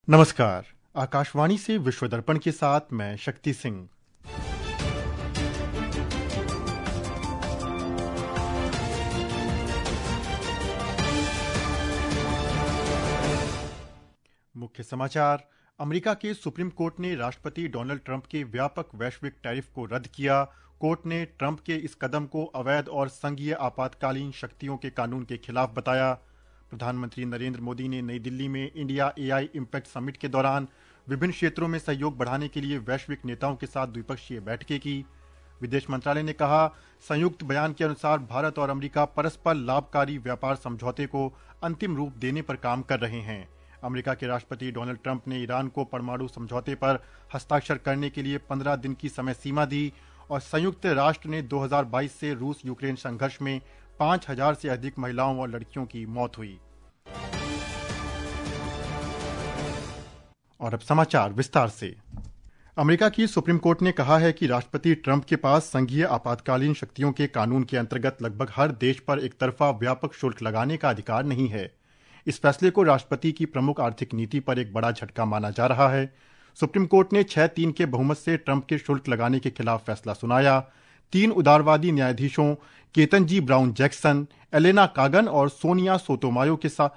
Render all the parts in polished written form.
नमस्कार। आकाशवाणी से विश्व दर्पण के साथ मैं शक्ति सिंह। मुख्य समाचार। अमेरिका के सुप्रीम कोर्ट ने राष्ट्रपति डोनाल्ड ट्रंप के व्यापक वैश्विक टैरिफ को रद्द किया। कोर्ट ने ट्रंप के इस कदम को अवैध और संघीय आपातकालीन शक्तियों के कानून के खिलाफ बताया। प्रधानमंत्री नरेंद्र मोदी ने नई दिल्ली में इंडिया एआई इम्पैक्ट समिट के दौरान विभिन्न क्षेत्रों में सहयोग बढ़ाने के लिए वैश्विक नेताओं के साथ द्विपक्षीय बैठकें की। विदेश मंत्रालय ने कहा, संयुक्त बयान के अनुसार भारत और अमेरिका परस्पर लाभकारी व्यापार समझौते को अंतिम रूप देने पर काम कर रहे हैं। अमेरिका के राष्ट्रपति डोनाल्ड ट्रंप ने ईरान को परमाणु समझौते पर हस्ताक्षर करने के लिए 15 दिन की समय सीमा दी और संयुक्त राष्ट्र ने 2022 से रूस यूक्रेन संघर्ष में 5000 से अधिक महिलाओं और लड़कियों की मौत हुई। और अब समाचार विस्तार से। अमेरिका की सुप्रीम कोर्ट ने कहा है कि राष्ट्रपति ट्रंप के पास संघीय आपातकालीन शक्तियों के कानून के अंतर्गत लगभग हर देश पर एक तरफा व्यापक शुल्क लगाने का अधिकार नहीं है। इस फैसले को राष्ट्रपति की प्रमुख आर्थिक नीति पर एक बड़ा झटका माना जा रहा है। सुप्रीम कोर्ट ने 6-3 के बहुमत से ट्रंप के शुल्क लगाने के खिलाफ फैसला सुनाया। 3 उदारवादी न्यायाधीशों Ketanji Brown Jackson, Elena Kagan और सोनिया सोटोमायो के साथ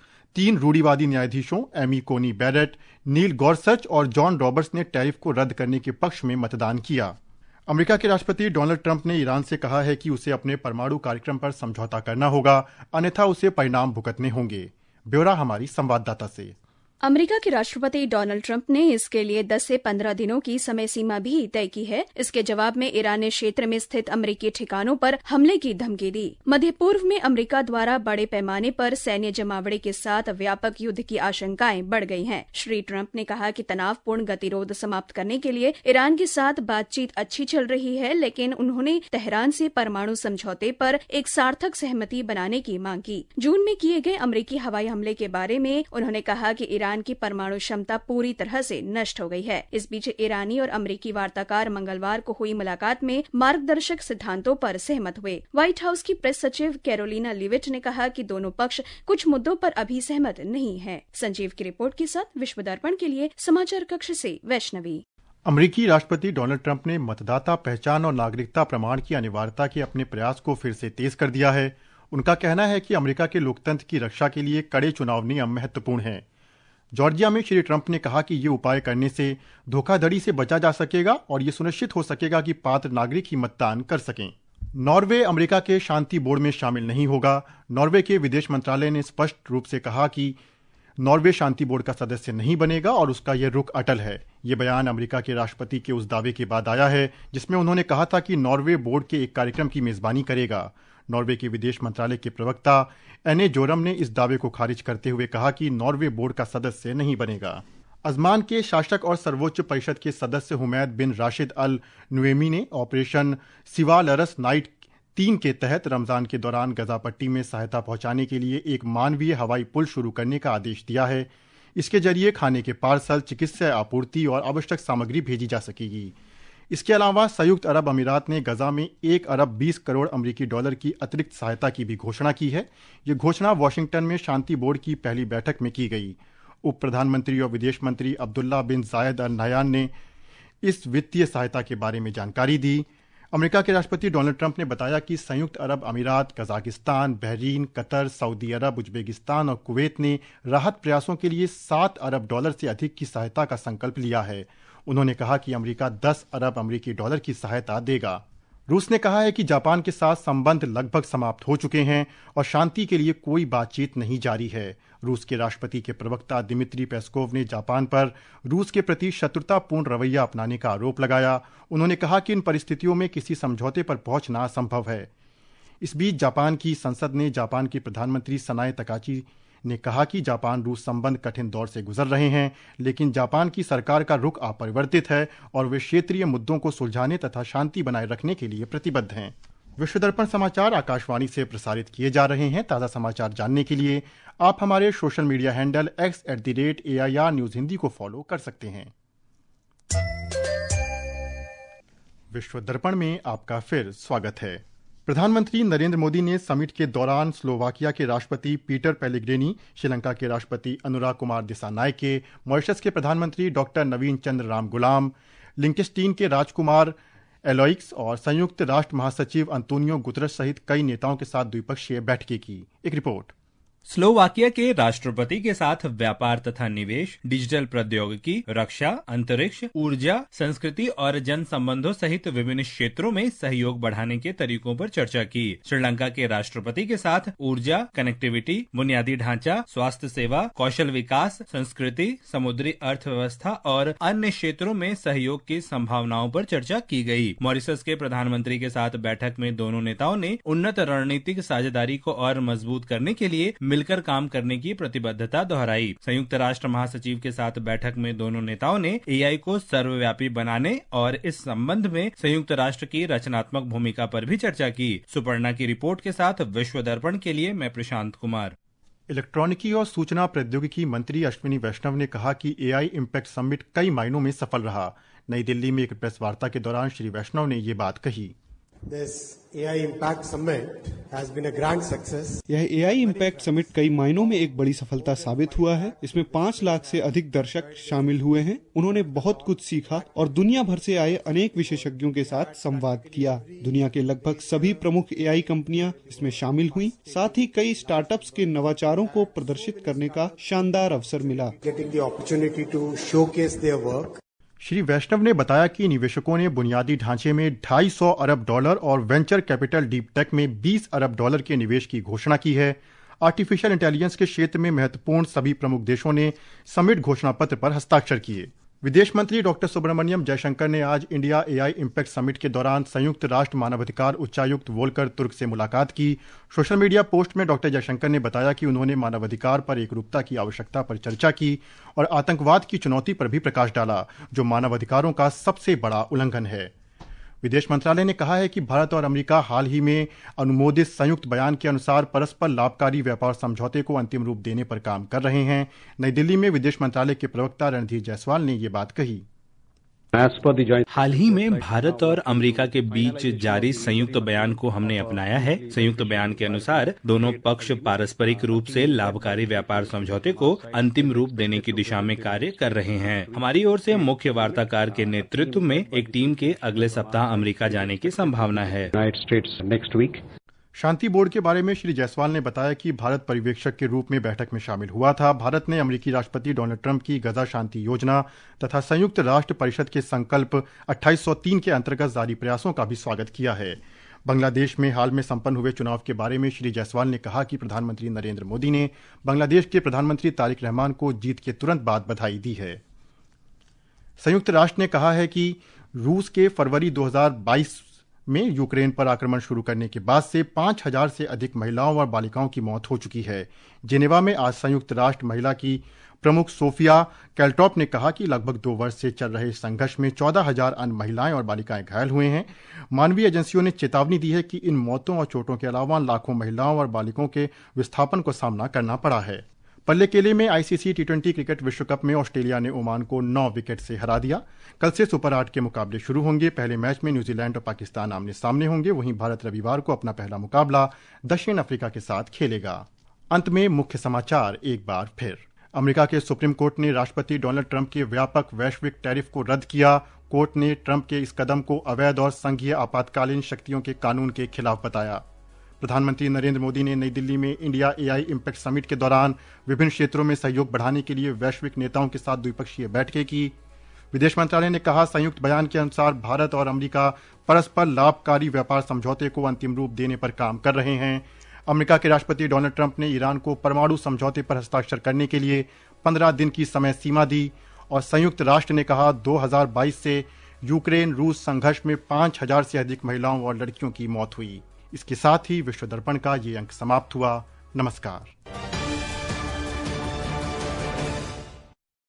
3 रूढ़िवादी न्यायाधीशों एमी कोनी बैरेट, नील गॉर्सच और जॉन रॉबर्ट्स ने टैरिफ को रद्द करने के पक्ष में मतदान किया। अमेरिका के राष्ट्रपति डोनाल्ड ट्रंप ने ईरान से कहा है कि उसे अपने परमाणु कार्यक्रम पर समझौता करना होगा, अन्यथा उसे परिणाम भुगतने होंगे। ब्यौरा हमारी संवाददाता से। अमेरिका के राष्ट्रपति डोनाल्ड ट्रंप ने इसके लिए 10 से 15 दिनों की समय सीमा भी तय की है। इसके जवाब में ईरान ने क्षेत्र में स्थित अमेरिकी ठिकानों पर हमले की धमकी दी। मध्य पूर्व में अमेरिका द्वारा बड़े पैमाने पर सैन्य जमावड़े के साथ व्यापक युद्ध की आशंकाएं बढ़ गई हैं। श्री ट्रंप ने कहा कि तनावपूर्ण गतिरोध समाप्त करने के लिए ईरान के साथ बातचीत अच्छी चल रही है, लेकिन उन्होंने तेहरान से परमाणु समझौते पर एक सार्थक सहमति बनाने की मांग की। जून में किए गए अमेरिकी हवाई हमले के बारे में उन्होंने कहा कि ईरान की परमाणु क्षमता पूरी तरह से नष्ट हो गई है। इस बीच ईरानी और अमेरिकी वार्ताकार मंगलवार को हुई मुलाकात में मार्गदर्शक सिद्धांतों पर सहमत हुए। व्हाइट हाउस की प्रेस सचिव कैरोलिना लिविट ने कहा कि दोनों पक्ष कुछ मुद्दों पर अभी सहमत नहीं है। संजीव की रिपोर्ट के साथ विश्व दर्पण के लिए समाचार कक्ष से वैष्णवी। अमेरिकी राष्ट्रपति डोनाल्ड ट्रंप ने मतदाता पहचान और नागरिकता प्रमाण की अनिवार्यता के अपने प्रयास को फिर से तेज कर दिया है। उनका कहना है कि अमेरिका के लोकतंत्र की रक्षा के लिए कड़े चुनाव नियम महत्वपूर्ण हैं। जॉर्जिया में श्री ट्रंप ने कहा कि ये उपाय करने से धोखाधड़ी से बचा जा सकेगा और ये सुनिश्चित हो सकेगा कि पात्र नागरिक ही मतदान कर सकें। नॉर्वे अमेरिका के शांति बोर्ड में शामिल नहीं होगा। नॉर्वे के विदेश मंत्रालय ने स्पष्ट रूप से कहा कि नॉर्वे शांति बोर्ड का सदस्य नहीं बनेगा और उसका यह रुख अटल है। ये बयान अमेरिका के राष्ट्रपति के उस दावे के बाद आया है जिसमें उन्होंने कहा था कि नॉर्वे बोर्ड के एक कार्यक्रम की मेजबानी करेगा। नॉर्वे के विदेश मंत्रालय के प्रवक्ता एने जोरम ने इस दावे को खारिज करते हुए कहा कि नॉर्वे बोर्ड का सदस्य नहीं बनेगा। अजमान के शासक और सर्वोच्च परिषद के सदस्य हुमैद बिन राशिद अल नुएमी ने ऑपरेशन सिवालरस नाइट 3 के तहत रमजान के दौरान गजा पट्टी में सहायता पहुंचाने के लिए एक मानवीय हवाई पुल शुरू करने का आदेश दिया है। इसके जरिए खाने के पार्सल, चिकित्सा आपूर्ति और आवश्यक सामग्री भेजी जा सकेगी। इसके अलावा संयुक्त अरब अमीरात ने गजा में 1 अरब 20 करोड़ अमेरिकी डॉलर की अतिरिक्त सहायता की भी घोषणा की है। ये घोषणा वॉशिंगटन में शांति बोर्ड की पहली बैठक में की गई। उप प्रधानमंत्री और विदेश मंत्री अब्दुल्ला बिन जायद अल नहयान ने इस वित्तीय सहायता के बारे में जानकारी दी। अमेरिका के राष्ट्रपति डोनाल्ड ट्रंप ने बताया कि संयुक्त अरब अमीरात, कजाकिस्तान, बहरीन, कतर, सऊदी अरब, उज्बेकिस्तान और कुवैत ने राहत प्रयासों के लिए 7 अरब डॉलर से अधिक की सहायता का संकल्प लिया है। उन्होंने कहा कि अमेरिका 10 अरब अमेरिकी डॉलर की सहायता देगा। रूस ने कहा है कि जापान के साथ संबंध लगभग समाप्त हो चुके हैं और शांति के लिए कोई बातचीत नहीं जारी है। रूस के राष्ट्रपति के प्रवक्ता दिमित्री पेस्कोव ने जापान पर रूस के प्रति शत्रुतापूर्ण रवैया अपनाने का आरोप लगाया। उन्होंने कहा कि इन परिस्थितियों में किसी समझौते पर पहुंचना असंभव है। इस बीच जापान की संसद ने जापान के प्रधानमंत्री सनाए तकाची ने कहा कि जापान रूस संबंध कठिन दौर से गुजर रहे हैं, लेकिन जापान की सरकार का रुख अपरिवर्तित है और वे क्षेत्रीय मुद्दों को सुलझाने तथा शांति बनाए रखने के लिए प्रतिबद्ध हैं। विश्व दर्पण समाचार आकाशवाणी से प्रसारित किए जा रहे हैं। ताज़ा समाचार जानने के लिए आप हमारे social media handle x@AIR news Hindi को फॉलो कर सकते हैं। विश्व दर्पण में आपका फिर स्वागत है। प्रधानमंत्री नरेंद्र मोदी ने समिट के दौरान स्लोवाकिया के राष्ट्रपति पीटर पेलेग्रिनी, श्रीलंका के राष्ट्रपति अनुराग कुमार दिसानायके, मॉरिशस के प्रधानमंत्री डॉक्टर नवीन चंद्र राम गुलाम, लिंकेस्टीन के राजकुमार एलोइक्स और संयुक्त राष्ट्र महासचिव अंतोनियो गुतरश सहित कई नेताओं के साथ द्विपक्षीय बैठकें की। एक रिपोर्ट। स्लोवाकिया के राष्ट्रपति के साथ व्यापार तथा निवेश, डिजिटल प्रौद्योगिकी, रक्षा, अंतरिक्ष, ऊर्जा, संस्कृति और जन संबंधों सहित विभिन्न क्षेत्रों में सहयोग बढ़ाने के तरीकों पर चर्चा की। श्रीलंका के राष्ट्रपति के साथ ऊर्जा, कनेक्टिविटी, बुनियादी ढांचा, स्वास्थ्य सेवा, कौशल विकास, संस्कृति, समुद्री अर्थव्यवस्था और अन्य क्षेत्रों में सहयोग की संभावनाओं पर चर्चा की गई। मॉरिशस के प्रधानमंत्री के साथ बैठक में दोनों नेताओं ने उन्नत रणनीतिक साझेदारी को और मजबूत करने के लिए मिलकर काम करने की प्रतिबद्धता दोहराई। संयुक्त राष्ट्र महासचिव के साथ बैठक में दोनों नेताओं ने एआई को सर्वव्यापी बनाने और इस संबंध में संयुक्त राष्ट्र की रचनात्मक भूमिका पर भी चर्चा की। सुपर्णा की रिपोर्ट के साथ विश्व दर्पण के लिए मैं प्रशांत कुमार। इलेक्ट्रॉनिकी और सूचना प्रौद्योगिकी मंत्री अश्विनी वैष्णव ने कहा कि एआई इम्पैक्ट समिट कई मायनों में सफल रहा। नई दिल्ली में एक प्रेस वार्ता के दौरान श्री वैष्णव ने ये बात कही। This AI Impact Summit has been a grand success. यह AI Impact Summit कई मायनों में एक बड़ी सफलता साबित हुआ है। इसमें 5 लाख से अधिक दर्शक शामिल हुए हैं। उन्होंने बहुत कुछ सीखा और दुनिया भर से आए अनेक विशेषज्ञों के साथ संवाद किया। दुनिया के लगभग सभी प्रमुख AI कंपनियां इसमें शामिल हुई। साथ ही कई स्टार्टअप्स के नवाचारों को प्रदर्शित करने का शानदार अवसर मिला। Getting the opportunity to showcase their work. Shri वैष्णव ने बताया कि निवेशकों ने बुनियादी ढांचे में $250 अरब और वेंचर कैपिटल डीप टेक में $20 अरब के निवेश की घोषणा की है। आर्टिफिशियल इंटेलिजेंस के क्षेत्र में महत्वपूर्ण सभी प्रमुख देशों ने समिट घोषणा पत्र पर हस्ताक्षर किए। विदेश मंत्री डॉक्टर सुब्रमण्यम जयशंकर ने आज इंडिया एआई इम्पैक्ट समिट के दौरान संयुक्त राष्ट्र मानवाधिकार उच्चायुक्त वोल्कर तुर्क से मुलाकात की। सोशल मीडिया पोस्ट में डॉक्टर जयशंकर ने बताया कि उन्होंने मानवाधिकार पर एकरूपता की आवश्यकता पर चर्चा की और आतंकवाद की चुनौती पर भी प्रकाश डाला, जो मानवाधिकारों का सबसे बड़ा उल्लंघन है। विदेश मंत्रालय ने कहा है कि भारत और अमेरिका हाल ही में अनुमोदित संयुक्त बयान के अनुसार परस्पर लाभकारी व्यापार समझौते को अंतिम रूप देने पर काम कर रहे हैं। नई दिल्ली में विदेश मंत्रालय के प्रवक्ता रणधीर जायसवाल ने ये बात कही। हाल ही में भारत और अमेरिका के बीच जारी संयुक्त बयान को हमने अपनाया है। संयुक्त बयान के अनुसार दोनों पक्ष पारस्परिक रूप से लाभकारी व्यापार समझौते को अंतिम रूप देने की दिशा में कार्य कर रहे हैं। हमारी ओर से मुख्य वार्ताकार के नेतृत्व में एक टीम के अगले सप्ताह अमेरिका जाने की संभावना है। शांति बोर्ड के बारे में श्री जायसवाल ने बताया कि भारत पर्यवेक्षक के रूप में बैठक में शामिल हुआ था। भारत ने अमेरिकी राष्ट्रपति डोनाल्ड ट्रंप की गजा शांति योजना तथा संयुक्त राष्ट्र परिषद के संकल्प 2803 के अंतर्गत जारी प्रयासों का भी स्वागत किया है। बांग्लादेश में हाल में संपन्न हुए चुनाव के बारे में श्री जायसवाल ने कहा कि प्रधानमंत्री नरेंद्र मोदी ने बांग्लादेश के प्रधानमंत्री तारिक रहमान को जीत के तुरंत बाद बधाई दी है। संयुक्त राष्ट्र ने कहा है कि रूस के फरवरी 2022 में यूक्रेन पर आक्रमण शुरू करने के बाद से 5000 से अधिक महिलाओं और बालिकाओं की मौत हो चुकी है। जेनेवा में आज संयुक्त राष्ट्र महिला की प्रमुख सोफिया कैल्टॉप ने कहा कि लगभग 2 वर्ष से चल रहे संघर्ष में 14,000 अन्य महिलाएं और बालिकाएं घायल हुए हैं। मानवीय एजेंसियों ने चेतावनी दी है कि इन मौतों और चोटों के अलावा लाखों महिलाओं और बालिकाओं के विस्थापन को सामना करना पड़ा है। पल्ले केले में आईसीसी टी20 क्रिकेट विश्व कप में ऑस्ट्रेलिया ने ओमान को 9 विकेट से हरा दिया। कल से सुपर 8 के मुकाबले शुरू होंगे। पहले मैच में न्यूजीलैंड और पाकिस्तान आमने सामने होंगे। वहीं भारत रविवार को अपना पहला मुकाबला दक्षिण अफ्रीका के साथ खेलेगा। अंत में मुख्य समाचार एक बार फिर। अमेरिका के सुप्रीम कोर्ट ने राष्ट्रपति डोनाल्ड ट्रंप के व्यापक वैश्विक टैरिफ को रद्द किया। कोर्ट ने ट्रंप के इस कदम को अवैध और संघीय आपातकालीन शक्तियों के कानून के खिलाफ बताया। प्रधानमंत्री नरेंद्र मोदी ने नई दिल्ली में इंडिया एआई इम्पैक्ट समिट के दौरान विभिन्न क्षेत्रों में सहयोग बढ़ाने के लिए वैश्विक नेताओं के साथ द्विपक्षीय बैठकें की। विदेश मंत्रालय ने कहा, संयुक्त बयान के अनुसार भारत और अमेरिका परस्पर लाभकारी व्यापार समझौते को अंतिम रूप देने पर काम कर रहे हैं। अमेरिका के राष्ट्रपति डोनाल्ड ट्रंप ने ईरान को परमाणु समझौते पर हस्ताक्षर करने के लिए 15 दिन की समय सीमा दी। और संयुक्त राष्ट्र ने कहा, 2022 से यूक्रेन रूस संघर्ष में 5000 से अधिक महिलाओं और लड़कियों की मौत हुई। इसके साथ ही विश्व दर्पण का ये अंक समाप्त हुआ। नमस्कार।